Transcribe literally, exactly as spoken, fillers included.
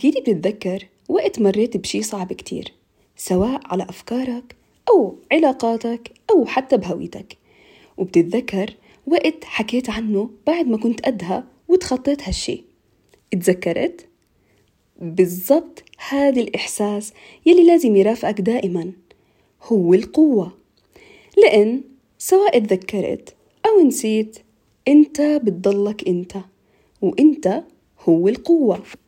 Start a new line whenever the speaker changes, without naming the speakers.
أكيد بتتذكر وقت مريت بشي صعب كتير، سواء على أفكارك أو علاقاتك أو حتى بهويتك. وبتتذكر وقت حكيت عنه بعد ما كنت قدها وتخطيت هالشي. اتذكرت؟ بالضبط هذا الإحساس يلي لازم يرافقك دائما، هو القوة. لأن سواء اتذكرت أو نسيت، أنت بتضلك أنت، وأنت هو القوة.